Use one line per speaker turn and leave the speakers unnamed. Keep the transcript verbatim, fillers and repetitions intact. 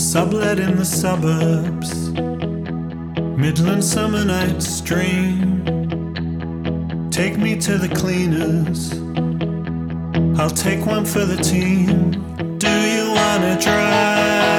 Sublet in the suburbs, Midland summer nights dream. Take me to the cleaners, I'll take one for the team. Do you wanna drive?